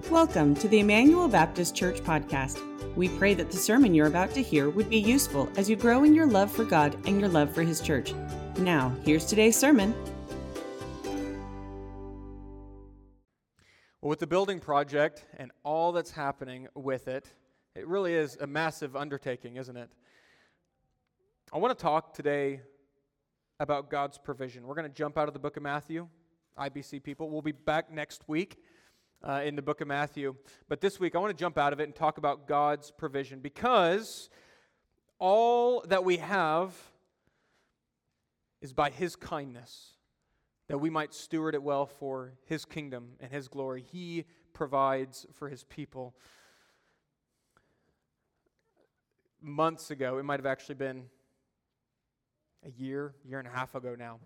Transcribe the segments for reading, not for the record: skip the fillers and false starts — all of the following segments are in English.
Welcome to the Emmanuel Baptist Church podcast. We pray that the sermon you're about to hear would be useful as you grow in your love for God and your love for His church. Now, here's today's sermon. Well, with the building project and all that's happening with it, it really is a massive undertaking, isn't it? I want to talk today about God's provision. We're going to jump out of the book of Matthew, IBC people. We'll be back next week in the book of Matthew. But this week, I want to jump out of it and talk about God's provision, because all that we have is by His kindness, that we might steward it well for His kingdom and His glory. He provides for His people. Months ago, it might have actually been a year and a half ago now,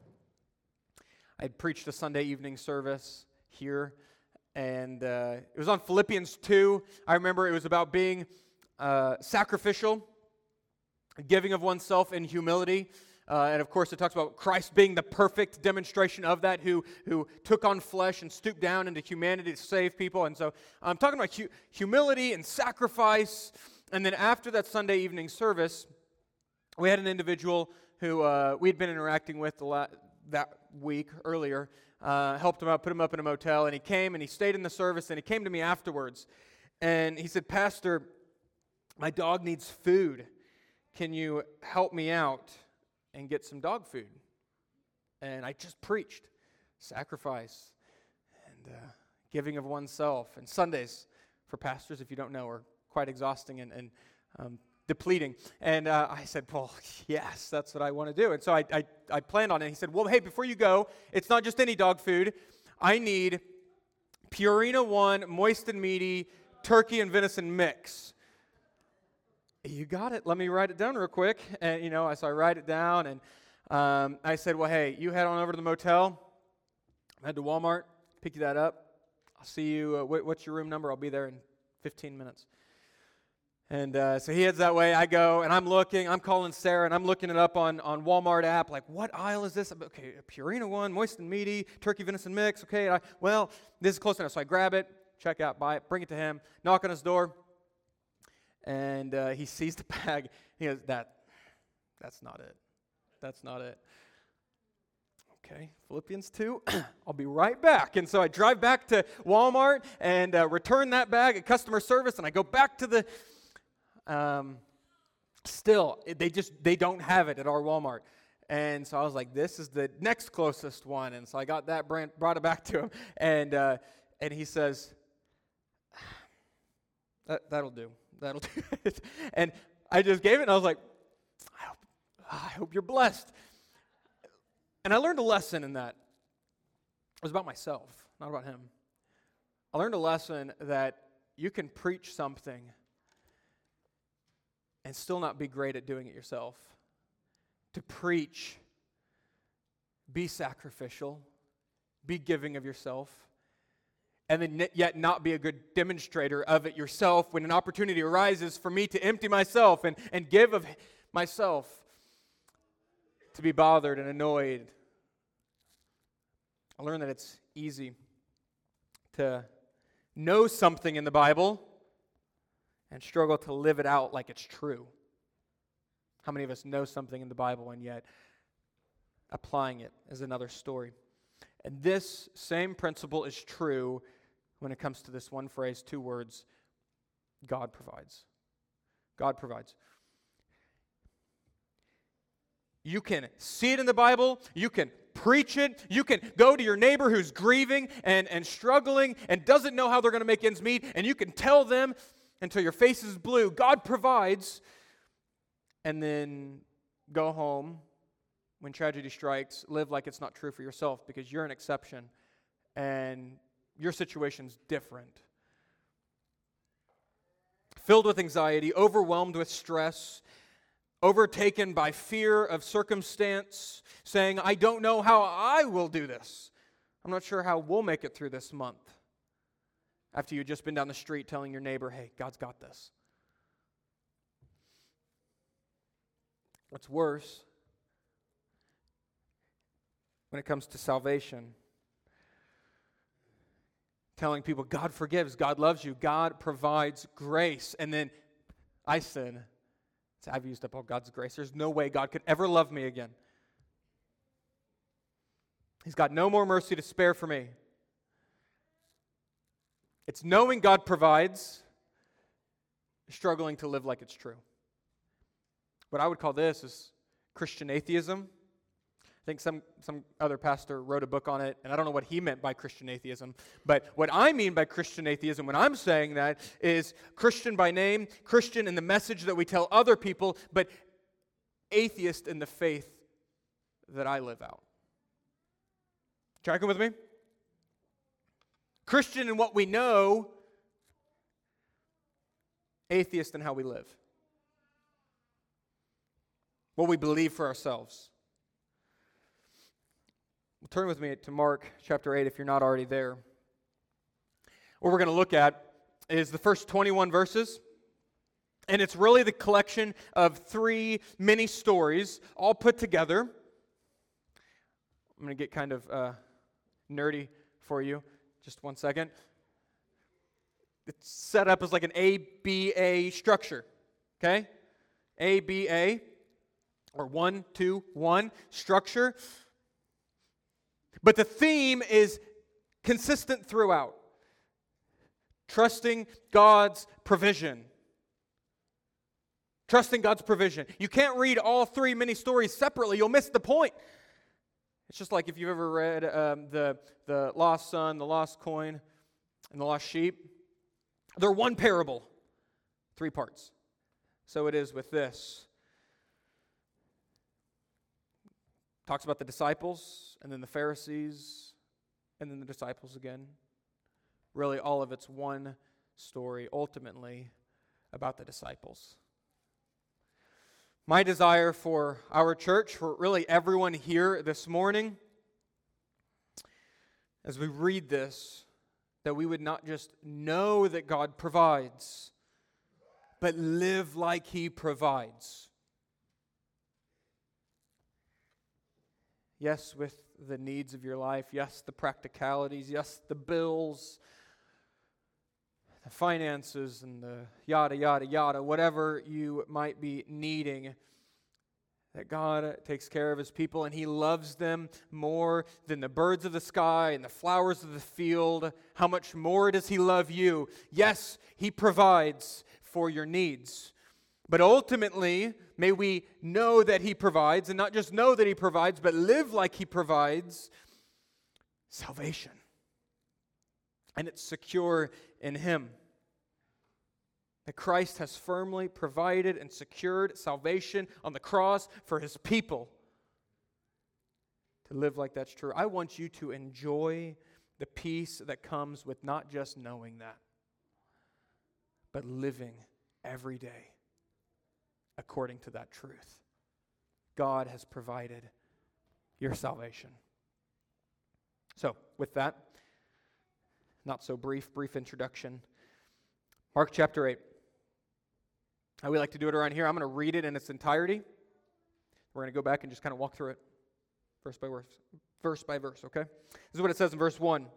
I had preached a Sunday evening service here, and it was on Philippians 2. I remember it was about being sacrificial, giving of oneself in humility. And of course, it talks about Christ being the perfect demonstration of that, who took on flesh and stooped down into humanity to save people. And so I'm talking about humility and sacrifice. And then after that Sunday evening service, we had an individual who we'd been interacting with that week earlier, helped him out, put him up in a motel, and he came and he stayed in the service, and he came to me afterwards. And he said, "Pastor, my dog needs food. Can you help me out and get some dog food?" And I just preached sacrifice and giving of oneself. And Sundays, for pastors, if you don't know, are quite exhausting and depleting. And I said, well, yes, that's what I want to do. And so I planned on it. He said, well, hey, before you go, it's not just any dog food. I need Purina One moist and meaty turkey and venison mix. You got it. Let me write it down real quick. And, so I write it down, and I said, well, hey, you head on over to the motel. Head to Walmart, pick that up. I'll see you. What's your room number? I'll be there in 15 minutes. And so he heads that way. I go, and I'm calling Sarah, and I'm looking it up on Walmart app, like, what aisle is this? Okay, Purina One, moist and meaty, turkey venison mix. Okay, this is close enough. So I grab it, check out, buy it, bring it to him, knock on his door. And he sees the bag. He goes, that's not it. That's not it. Okay, Philippians 2, I'll be right back. And so I drive back to Walmart and return that bag at customer service, and I go back to the, they don't have it at our Walmart. And so I was like, this is the next closest one. And so I got that brand, brought it back to him, and he says, that'll do. That'll do it. And I just gave it, and I was like, I hope you're blessed. And I learned a lesson in that. It was about myself, not about him. I learned a lesson that you can preach something and still not be great at doing it yourself. To preach, be sacrificial, be giving of yourself, and then yet not be a good demonstrator of it yourself when an opportunity arises for me to empty myself and give of myself, to be bothered and annoyed. I learned that it's easy to know something in the Bible and struggle to live it out like it's true. How many of us know something in the Bible and yet applying it is another story? And this same principle is true when it comes to this one phrase, 2 words, God provides. God provides. You can see it in the Bible, you can preach it, you can go to your neighbor who's grieving and struggling and doesn't know how they're going to make ends meet, and you can tell them until your face is blue, God provides, and then go home when tragedy strikes, live like it's not true for yourself because you're an exception and your situation's different. Filled with anxiety, overwhelmed with stress, overtaken by fear of circumstance, saying, I don't know how I will do this. I'm not sure how we'll make it through this month. After you've just been down the street telling your neighbor, hey, God's got this. What's worse, when it comes to salvation, telling people God forgives, God loves you, God provides grace. And then I sin. So I've used up all God's grace. There's no way God could ever love me again. He's got no more mercy to spare for me. It's knowing God provides, struggling to live like it's true. What I would call this is Christian atheism. I think some other pastor wrote a book on it, and I don't know what he meant by Christian atheism. But what I mean by Christian atheism when I'm saying that is Christian by name, Christian in the message that we tell other people, but atheist in the faith that I live out. Tracking with me? Christian in what we know, atheist in how we live. What we believe for ourselves. Turn with me to Mark chapter 8 if you're not already there. What we're going to look at is the first 21 verses. And it's really the collection of 3 mini stories all put together. I'm going to get kind of nerdy for you. Just one second. It's set up as like an ABA structure. Okay? ABA, or 1, 2, 1 structure. But the theme is consistent throughout. Trusting God's provision. Trusting God's provision. You can't read all 3 mini stories separately. You'll miss the point. It's just like if you've ever read the lost son, the lost coin, and the lost sheep. They're one parable. 3 parts. So it is with this. Talks about the disciples, and then the Pharisees, and then the disciples again. Really, all of it's one story, ultimately, about the disciples. My desire for our church, for really everyone here this morning, as we read this, that we would not just know that God provides, but live like He provides. Yes, with the needs of your life. Yes, the practicalities. Yes, the bills, the finances, and the yada, yada, yada, whatever you might be needing. That God takes care of His people, and He loves them more than the birds of the sky and the flowers of the field. How much more does He love you? Yes, He provides for your needs. But ultimately, may we know that He provides, and not just know that He provides, but live like He provides salvation. And it's secure in Him. That Christ has firmly provided and secured salvation on the cross for His people. To live like that's true. I want you to enjoy the peace that comes with not just knowing that, but living every day according to that truth. God has provided your salvation. So, with that, not so brief introduction. Mark chapter 8. How we like to do it around here, I'm going to read it in its entirety. We're going to go back and just kind of walk through it verse by verse, okay? This is what it says in verse 1.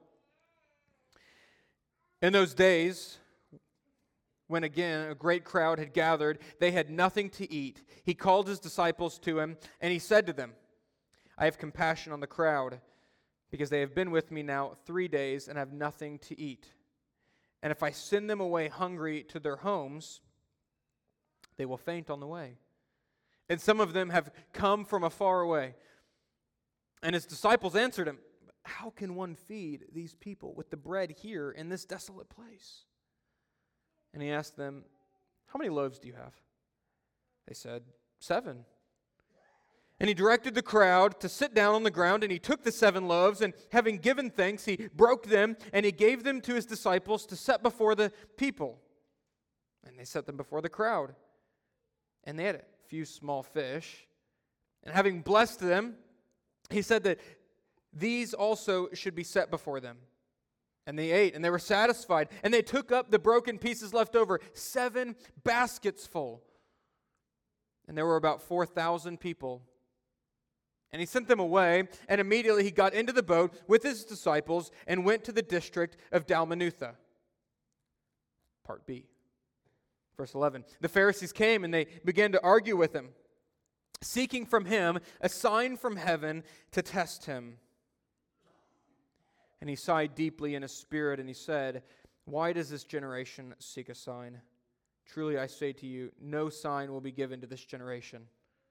In those days, when again a great crowd had gathered, they had nothing to eat. He called His disciples to Him, and He said to them, I have compassion on the crowd, because they have been with me now 3 days and have nothing to eat. And if I send them away hungry to their homes, they will faint on the way. And some of them have come from afar away. And His disciples answered Him, how can one feed these people with the bread here in this desolate place? And He asked them, how many loaves do you have? They said, 7. And He directed the crowd to sit down on the ground, and He took the 7 loaves, and having given thanks, He broke them, and He gave them to His disciples to set before the people. And they set them before the crowd. And they had a few small fish. And having blessed them, He said that these also should be set before them. And they ate, and they were satisfied. And they took up the broken pieces left over, 7 baskets full. And there were about 4,000 people. And he sent them away, and immediately he got into the boat with his disciples and went to the district of Dalmanutha. Part B. Verse 11. The Pharisees came and they began to argue with him, seeking from him a sign from heaven to test him. And he sighed deeply in his spirit, and he said, "Why does this generation seek a sign? Truly I say to you, no sign will be given to this generation."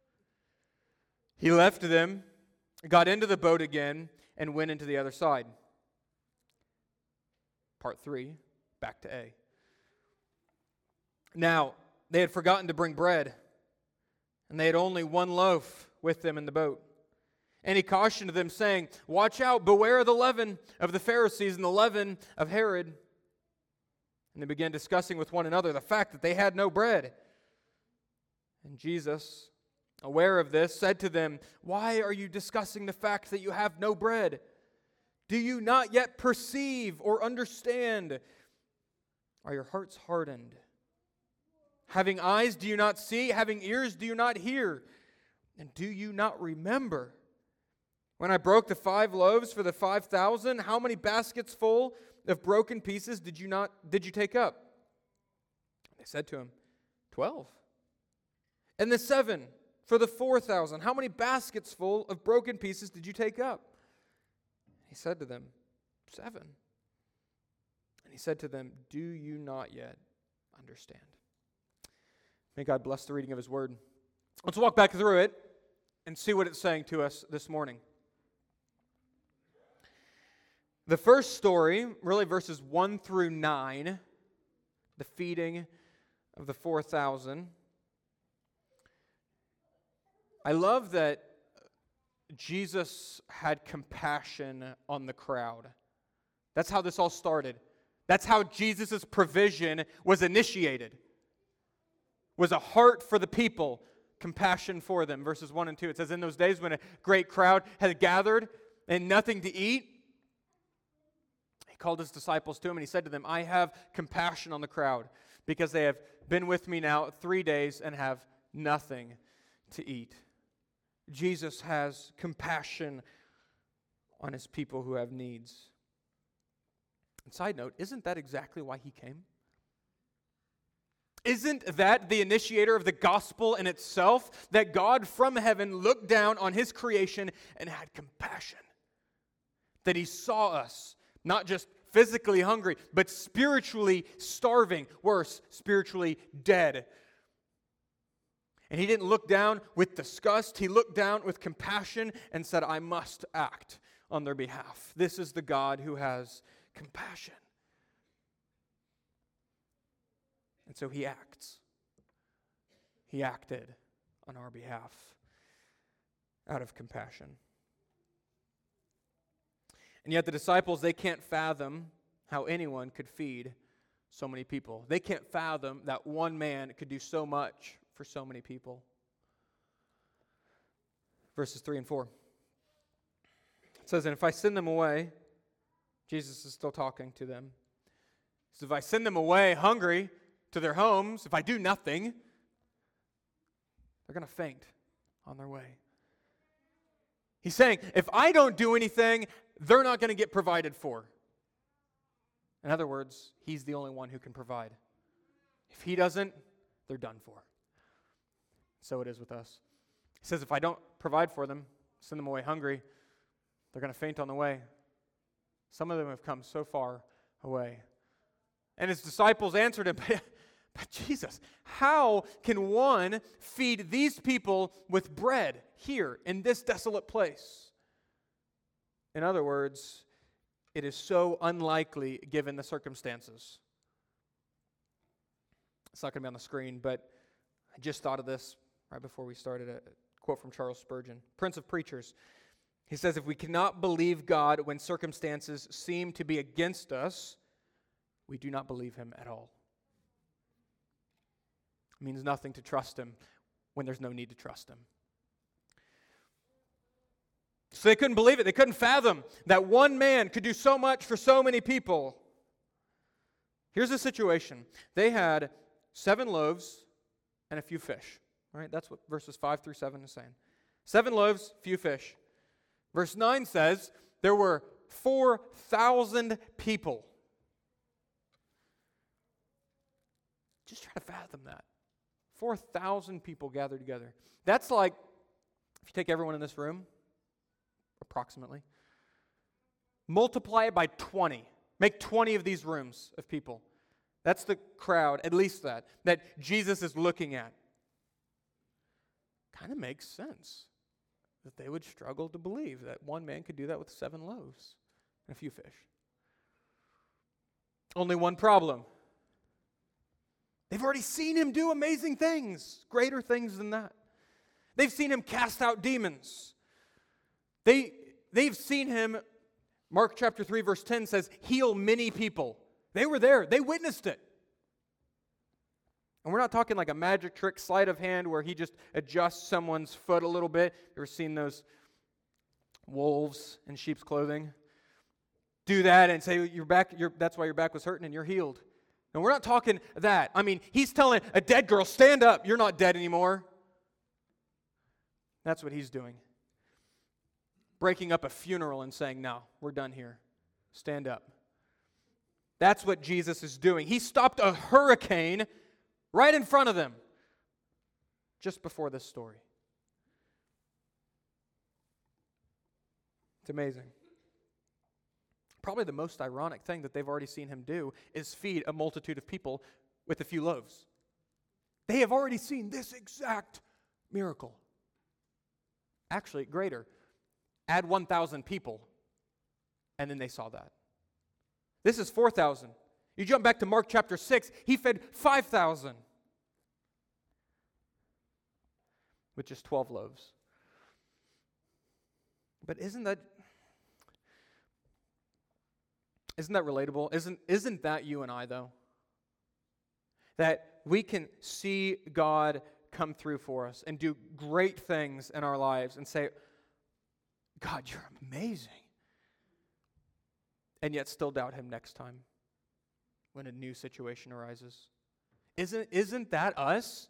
He left them, got into the boat again, and went into the other side. Part 3, back to A. Now, they had forgotten to bring bread, and they had only one loaf with them in the boat. And he cautioned them, saying, "Watch out, beware of the leaven of the Pharisees and the leaven of Herod." And they began discussing with one another the fact that they had no bread. And Jesus, aware of this, said to them, "Why are you discussing the fact that you have no bread? Do you not yet perceive or understand? Are your hearts hardened? Having eyes, do you not see? Having ears, do you not hear? And do you not remember? When I broke the 5 loaves for the 5,000, how many baskets full of broken pieces did you take up?" They said to him, 12. "And the 7 for the 4,000, how many baskets full of broken pieces did you take up?" He said to them, 7. And he said to them, "Do you not yet understand?" May God bless the reading of His Word. Let's walk back through it and see what it's saying to us this morning. The first story, really verses 1 through 9, the feeding of the 4,000. I love that Jesus had compassion on the crowd. That's how this all started. That's how Jesus' provision was initiated. Was a heart for the people, compassion for them. Verses 1 and 2, it says, "In those days when a great crowd had gathered and nothing to eat, he called his disciples to him and he said to them, 'I have compassion on the crowd because they have been with me now 3 days and have nothing to eat.'" Jesus has compassion on his people who have needs. And side note, isn't that exactly why he came? Isn't that the initiator of the gospel in itself? That God from heaven looked down on his creation and had compassion. That he saw us, not just physically hungry, but spiritually starving, worse, spiritually dead. And he didn't look down with disgust. He looked down with compassion and said, "I must act on their behalf." This is the God who has compassion. And so he acts. He acted on our behalf out of compassion. And yet the disciples, they can't fathom how anyone could feed so many people. They can't fathom that one man could do so much for so many people. Verses 3 and 4. It says, "And if I send them away," Jesus is still talking to them. He says, "If I send them away hungry to their homes, if I do nothing, they're going to faint on their way." He's saying, if I don't do anything, they're not going to get provided for. In other words, he's the only one who can provide. If he doesn't, they're done for. So it is with us. He says, if I don't provide for them, send them away hungry, they're going to faint on the way. Some of them have come so far away. And his disciples answered him, but Jesus, how can one feed these people with bread here in this desolate place? In other words, it is so unlikely given the circumstances. It's not going to be on the screen, but I just thought of this right before we started. A quote from Charles Spurgeon, Prince of Preachers. He says, if we cannot believe God when circumstances seem to be against us, we do not believe him at all. It means nothing to trust him when there's no need to trust him. So they couldn't believe it. They couldn't fathom that one man could do so much for so many people. Here's the situation. They had 7 loaves and a few fish. Right? That's what verses 5 through 7 is saying. 7 loaves, few fish. Verse 9 says there were 4,000 people. Just try to fathom that. 4,000 people gathered together. That's like, if you take everyone in this room, approximately, multiply it by 20. Make 20 of these rooms of people. That's the crowd, at least that Jesus is looking at. Kind of makes sense that they would struggle to believe that one man could do that with 7 loaves and a few fish. Only one problem. They've already seen him do amazing things, greater things than that. They've seen him cast out demons. They've seen him, Mark chapter 3 verse 10 says, heal many people. They were there. They witnessed it. And we're not talking like a magic trick, sleight of hand, where he just adjusts someone's foot a little bit. You ever seen those wolves in sheep's clothing? Do that and say, that's why your back was hurting and you're healed. No, we're not talking that. I mean, he's telling a dead girl, stand up. You're not dead anymore. That's what he's doing. Breaking up a funeral and saying, no, we're done here. Stand up. That's what Jesus is doing. He stopped a hurricane right in front of them just before this story. It's amazing. Probably the most ironic thing that they've already seen him do is feed a multitude of people with a few loaves. They have already seen this exact miracle. Actually, greater. Add 1,000 people, and then they saw that. This is 4,000. You jump back to Mark chapter 6, he fed 5,000 with just 12 loaves. But isn't that relatable? Isn't that you and I, though? That we can see God come through for us and do great things in our lives and say, God, you're amazing. And yet still doubt him next time when a new situation arises. Isn't that us?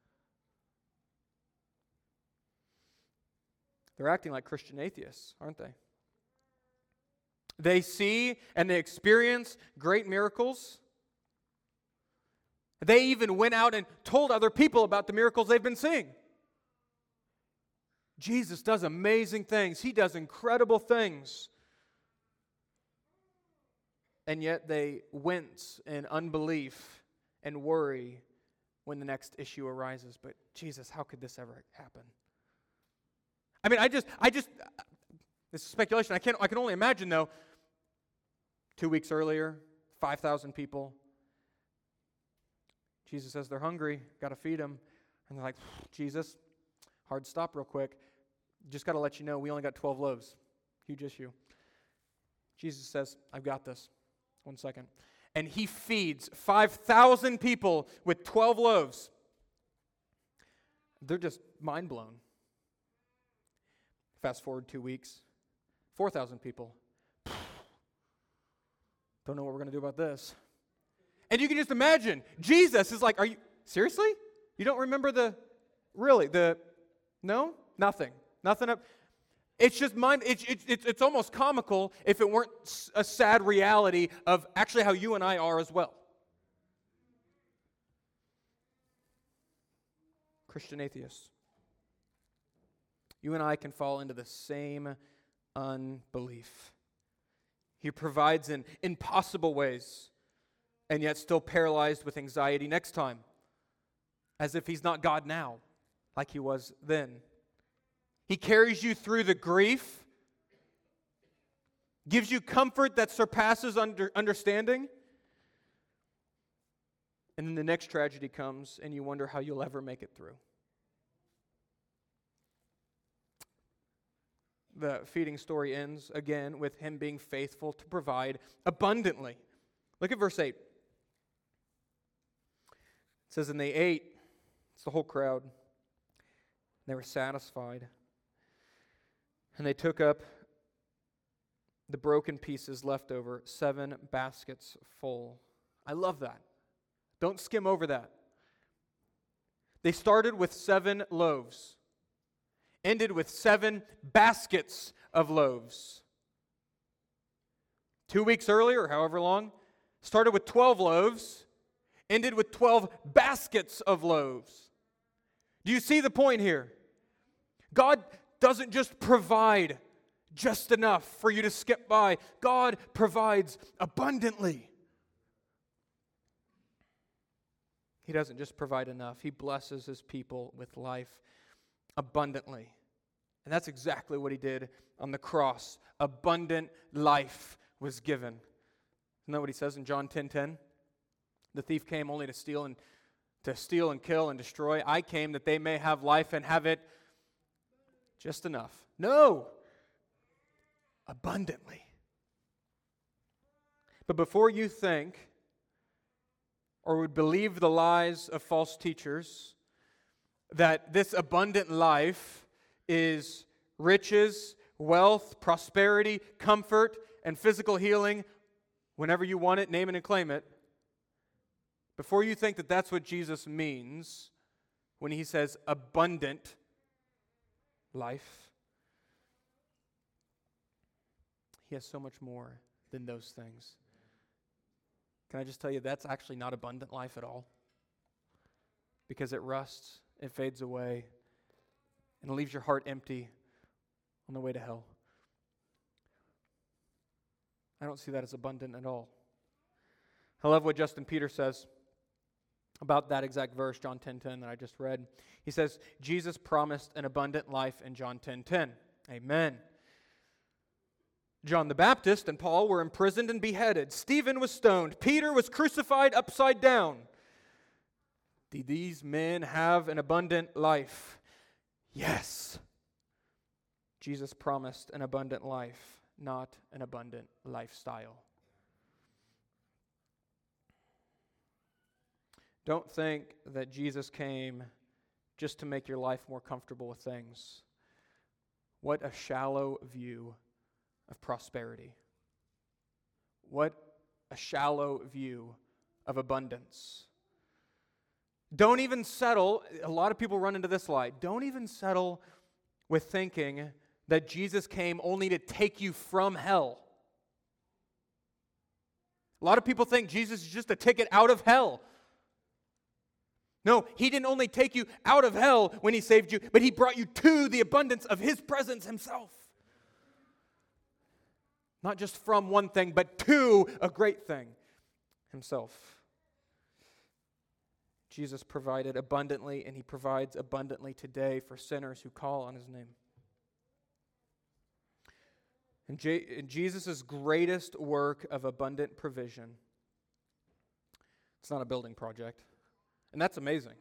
They're acting like Christian atheists, aren't they? They see and they experience great miracles. They even went out and told other people about the miracles they've been seeing. Jesus does amazing things. He does incredible things. And yet they wince in unbelief and worry when the next issue arises. But Jesus, how could this ever happen? I mean, this is speculation. I can only imagine, though, 2 weeks earlier, 5,000 people. Jesus says they're hungry, got to feed them. And they're like, Jesus, hard stop real quick. Just got to let you know, we only got 12 loaves. Huge issue. Jesus says, I've got this. 1 second. And he feeds 5,000 people with 12 loaves. They're just mind blown. Fast forward 2 weeks, 4,000 people. Don't know what we're going to do about this. And you can just imagine, Jesus is like, are you, seriously? You don't remember no? Nothing. Nothing up. It's just it's almost comical if it weren't a sad reality of actually how you and I are as well. Christian atheists. You and I can fall into the same unbelief. He provides in impossible ways, and yet still paralyzed with anxiety next time, as if he's not God now, like he was then. He carries you through the grief, gives you comfort that surpasses understanding, and then the next tragedy comes, and you wonder how you'll ever make it through. The feeding story ends, again, with him being faithful to provide abundantly. Look at verse 8. It says, and they ate, it's the whole crowd, they were satisfied. And they took up the broken pieces left over, 7 baskets full. I love that. Don't skim over that. They started with 7 loaves. ended with 7 baskets of loaves. 2 weeks earlier, or however long, started with 12 loaves, ended with 12 baskets of loaves. Do you see the point here? God doesn't just provide just enough for you to skip by. God provides abundantly. He doesn't just provide enough. He blesses his people with life abundantly. And that's exactly what he did on the cross. Abundant life was given. Isn't that what he says in John 10:10? The thief came only to steal and kill and destroy. I came that they may have life and have it just enough. No! Abundantly. But before you think or would believe the lies of false teachers that this abundant life is riches, wealth, prosperity, comfort, and physical healing whenever you want it, name it and claim it, before you think that that's what Jesus means when he says abundant life, he has so much more than those things. Can I just tell you, that's actually not abundant life at all? Because it rusts, it fades away, and it leaves your heart empty on the way to hell. I don't see that as abundant at all. I love what Justin Peter says about that exact verse, John 10:10, that I just read. He says, Jesus promised an abundant life in John 10:10. Amen. John the Baptist and Paul were imprisoned and beheaded. Stephen was stoned. Peter was crucified upside down. Did these men have an abundant life? Yes. Jesus promised an abundant life, not an abundant lifestyle. Don't think that Jesus came just to make your life more comfortable with things. What a shallow view of prosperity. What a shallow view of abundance. Don't even settle, a lot of people run into this lie, don't even settle with thinking that Jesus came only to take you from hell. A lot of people think Jesus is just a ticket out of hell. No, he didn't only take you out of hell when he saved you, but he brought you to the abundance of his presence himself. Not just from one thing, but to a great thing, himself. Jesus provided abundantly, and he provides abundantly today for sinners who call on his name. And Jesus' greatest work of abundant provision, it's not a building project, and that's amazing.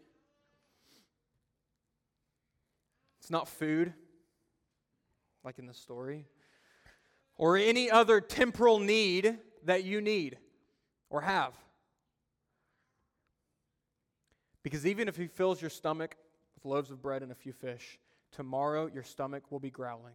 It's not food, like in the story, or any other temporal need that you need or have. Because even if he fills your stomach with loaves of bread and a few fish, tomorrow your stomach will be growling.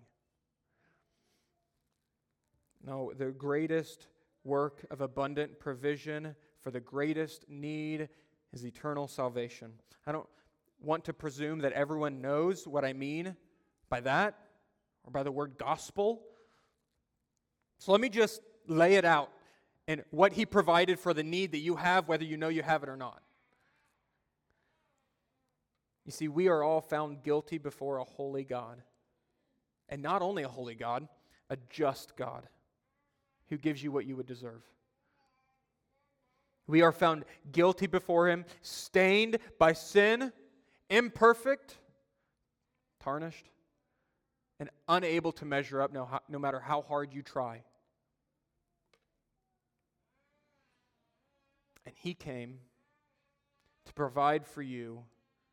No, the greatest work of abundant provision for the greatest need is eternal salvation. I don't want to presume that everyone knows what I mean by that or by the word gospel. So let me just lay it out and what he provided for the need that you have, whether you know you have it or not. You see, we are all found guilty before a holy God. And not only a holy God, a just God who gives you what you would deserve. We are found guilty before him, stained by sin, imperfect, tarnished, and unable to measure up no matter how hard you try. And he came to provide for you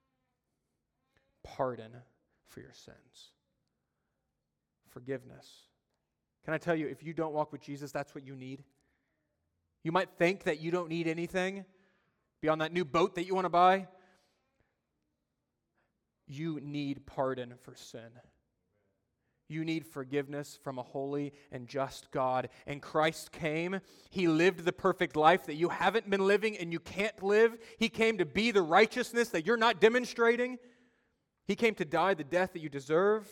pardon for your sins. Forgiveness. Can I tell you, if you don't walk with Jesus, that's what you need. You might think that you don't need anything beyond that new boat that you want to buy. You need pardon for sin. You need forgiveness from a holy and just God. And Christ came. He lived the perfect life that you haven't been living and you can't live. He came to be the righteousness that you're not demonstrating. He came to die the death that you deserve.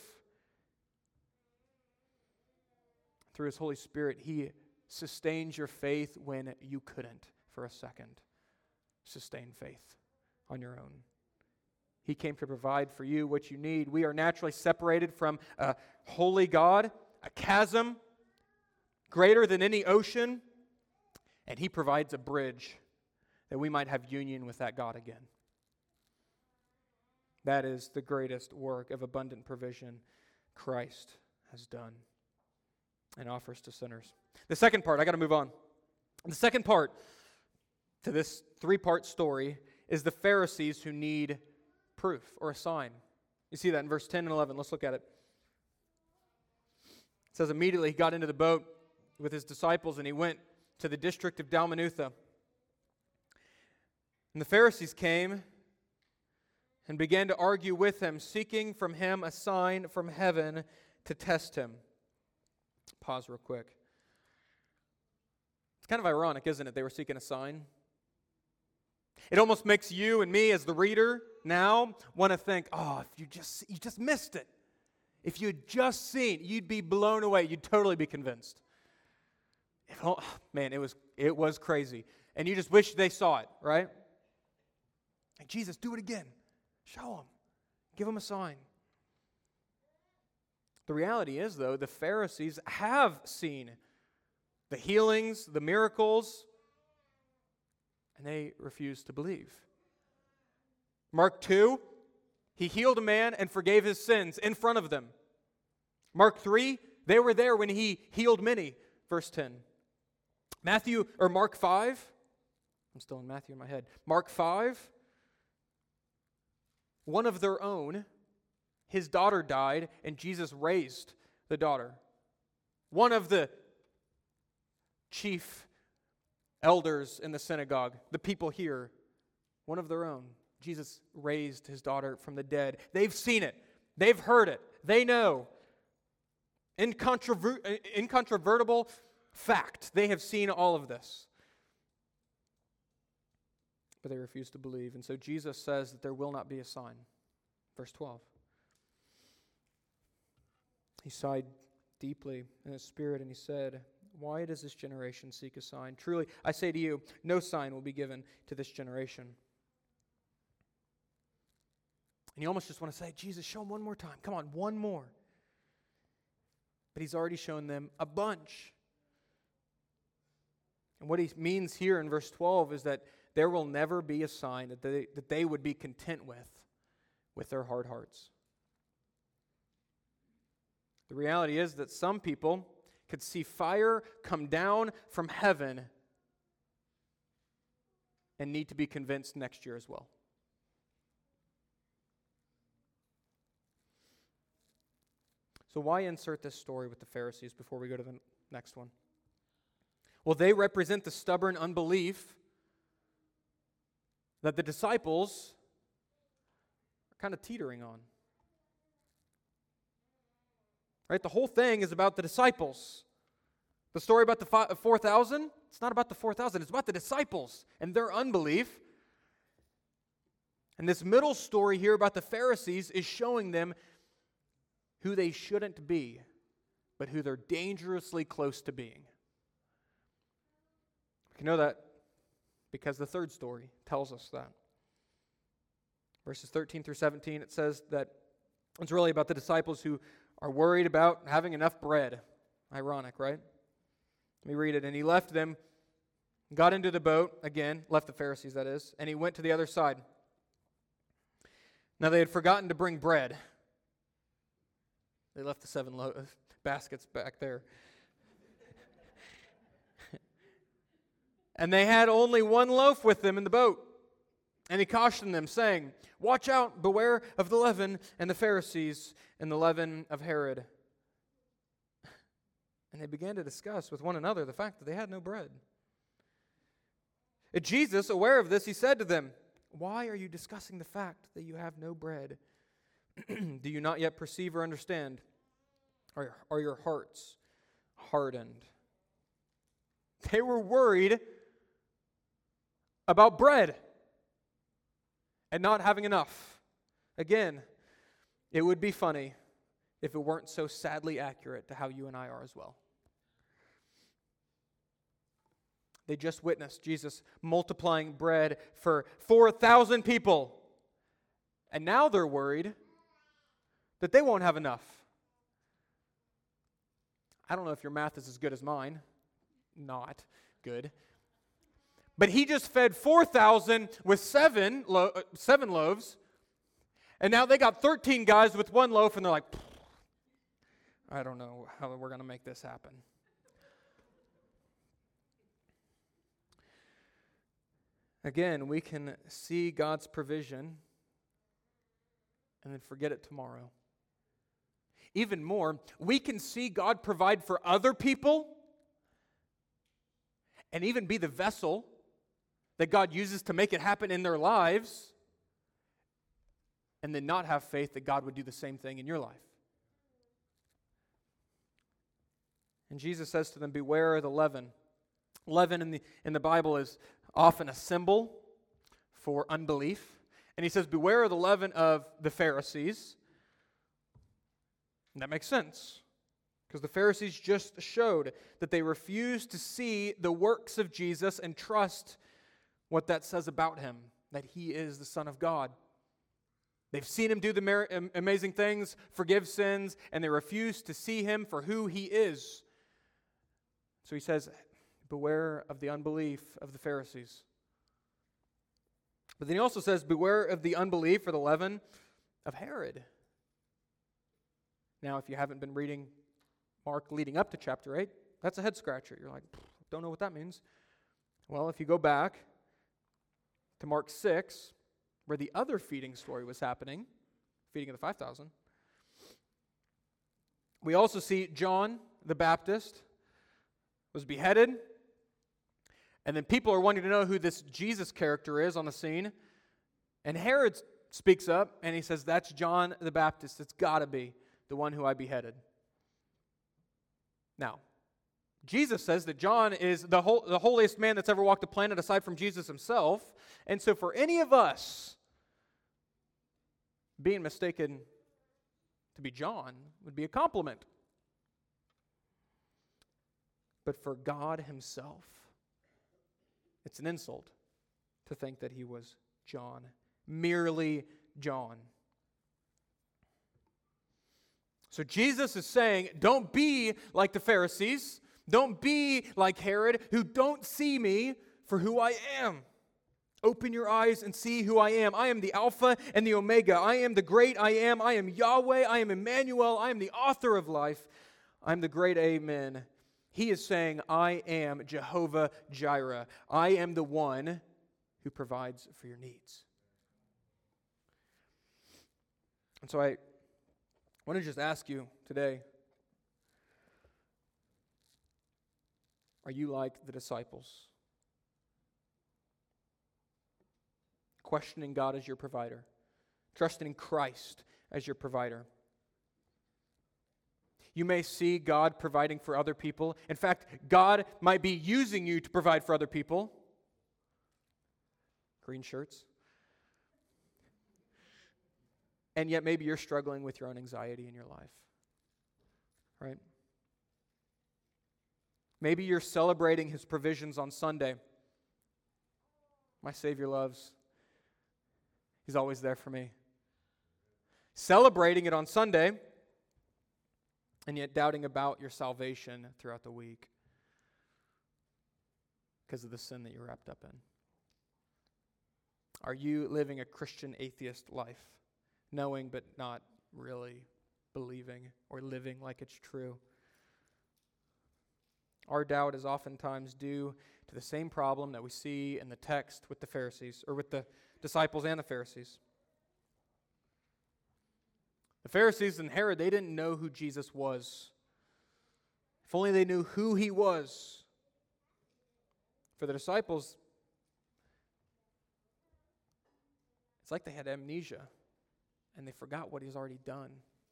Through His Holy Spirit, He sustains your faith when you couldn't for a second sustain faith on your own. He came to provide for you what you need. We are naturally separated from a holy God, a chasm greater than any ocean, and He provides a bridge that we might have union with that God again. That is the greatest work of abundant provision Christ has done and offers to sinners. The second part, I got to move on. The second part to this three-part story is the Pharisees who need proof or a sign. You see that in verse 10 and 11. Let's look at it. It says, immediately he got into the boat with his disciples and he went to the district of Dalmanutha. And the Pharisees came and began to argue with him, seeking from him a sign from heaven to test him. Pause real quick. It's kind of ironic, isn't it? They were seeking a sign. It almost makes you and me as the reader now want to think, oh, if you just missed it. If you had just seen, you'd be blown away. You'd totally be convinced. Man, it was crazy. And you just wish they saw it, right? Like, Jesus, do it again. Show them. Give them a sign. The reality is, though, the Pharisees have seen the healings, the miracles, and they refuse to believe. Mark 2, he healed a man and forgave his sins in front of them. Mark 3, they were there when he healed many. Verse 10. Mark 5, I'm still in Matthew in my head. Mark 5, one of their own, his daughter died, and Jesus raised the daughter. One of the chief elders in the synagogue, the people here, one of their own, Jesus raised his daughter from the dead. They've seen it. They've heard it. They know. Incontrovertible fact. They have seen all of this. But they refuse to believe. And so Jesus says that there will not be a sign. Verse 12. He sighed deeply in his spirit and he said, why does this generation seek a sign? Truly, I say to you, no sign will be given to this generation. And you almost just want to say, Jesus, show them one more time. Come on, one more. But he's already shown them a bunch. And what he means here in verse 12 is that there will never be a sign that they would be content with their hard hearts. The reality is that some people could see fire come down from heaven and need to be convinced next year as well. So why insert this story with the Pharisees before we go to the next one? Well, they represent the stubborn unbelief that the disciples are kind of teetering on. Right? The whole thing is about the disciples. The story about the 4,000, it's not about the 4,000, it's about the disciples and their unbelief. And this middle story here about the Pharisees is showing them who they shouldn't be, but who they're dangerously close to being. We can know that because the third story tells us that. Verses 13 through 17, it says that it's really about the disciples who are worried about having enough bread. Ironic, right? Let me read it. And he left them, got into the boat, again, left the Pharisees, that is, and he went to the other side. Now they had forgotten to bring bread. They left the 7 baskets back there. And they had only 1 loaf with them in the boat. And he cautioned them, saying, watch out, beware of the leaven and the Pharisees and the leaven of Herod. And they began to discuss with one another the fact that they had no bread. And Jesus, aware of this, he said to them, why are you discussing the fact that you have no bread? Do you not yet perceive or understand? Are your hearts hardened? They were worried about bread and not having enough. Again, It would be funny if it weren't so sadly accurate to how you and I are as well. They just witnessed Jesus multiplying bread for 4,000 people. And now they're worried that they won't have enough. I don't know if your math is as good as mine. Not good. But he just fed 4,000 with seven loaves. And now they got 13 guys with one loaf, and they're like, I don't know how we're going to make this happen. Again, we can see God's provision and then forget it tomorrow. Even more, we can see God provide for other people and even be the vessel that God uses to make it happen in their lives, and then not have faith that God would do the same thing in your life. And Jesus says to them, beware of the leaven. Leaven in the Bible is often a symbol for unbelief. And he says, beware of the leaven of the Pharisees. And that makes sense, because the Pharisees just showed that they refused to see the works of Jesus and trust what that says about him, that he is the Son of God. They've seen him do the amazing things, forgive sins, and they refuse to see him for who he is. So he says, beware of the unbelief of the Pharisees. But then he also says, beware of the unbelief or the leaven of Herod. Now, if you haven't been reading Mark leading up to chapter 8, that's a head scratcher. You're like, don't know what that means. Well, if you go back to Mark 6, where the other feeding story was happening, feeding of the 5,000, we also see John the Baptist was beheaded, and then people are wanting to know who this Jesus character is on the scene, and Herod speaks up, and he says, that's John the Baptist. It's got to be the one who I beheaded. Now, Jesus says that John is the holiest man that's ever walked the planet aside from Jesus himself, and so for any of us, being mistaken to be John would be a compliment. But for God himself, it's an insult to think that he was John, merely John. So Jesus is saying, don't be like the Pharisees, don't be like Herod, who don't see me for who I am. Open your eyes and see who I am. I am the Alpha and the Omega. I am the great I am. I am Yahweh. I am Emmanuel. I am the author of life. I am the great Amen. He is saying, I am Jehovah Jireh. I am the one who provides for your needs. And so I want to just ask you today, are you like the disciples? Questioning God as your provider, trusting in Christ as your provider. You may see God providing for other people. In fact, God might be using you to provide for other people. Green shirts. And yet maybe you're struggling with your own anxiety in your life. Right? Maybe you're celebrating his provisions on Sunday. My Savior loves. He's always there for me. Celebrating it on Sunday, and yet doubting about your salvation throughout the week because of the sin that you're wrapped up in. Are you living a Christian atheist life, knowing but not really believing or living like it's true? Our doubt is oftentimes due to the same problem that we see in the text with the Pharisees, or with the disciples and the Pharisees. The Pharisees and Herod, they didn't know who Jesus was. If only they knew who he was. For the disciples, it's like they had amnesia and they forgot what he's already done.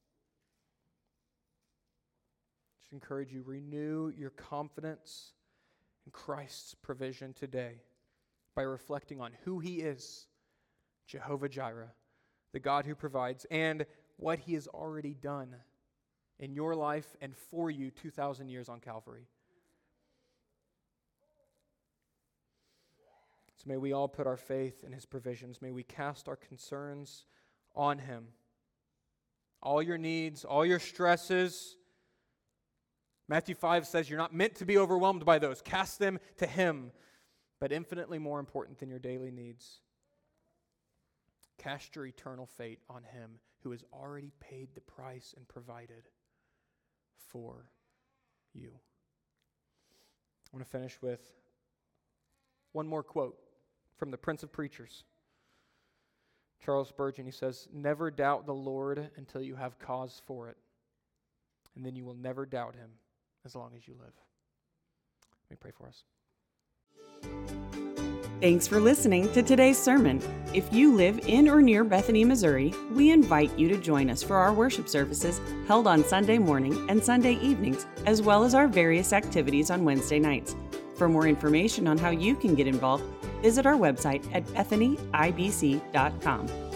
Just encourage you, renew your confidence in Christ's provision today by reflecting on who he is, Jehovah Jireh, the God who provides, and what he has already done in your life and for you 2,000 years on Calvary. So may we all put our faith in his provisions. May we cast our concerns on him. All your needs, all your stresses. Matthew 5 says you're not meant to be overwhelmed by those. Cast them to him. But infinitely more important than your daily needs, cast your eternal fate on him who has already paid the price and provided for you. I want to finish with one more quote from the Prince of Preachers, Charles Spurgeon. He says, "Never doubt the Lord until you have cause for it, and then you will never doubt him as long as you live." Let me pray for us. Thanks for listening to today's sermon. If you live in or near Bethany, Missouri, we invite you to join us for our worship services held on Sunday morning and Sunday evenings, as well as our various activities on Wednesday nights. For more information on how you can get involved, visit our website at bethanyibc.com.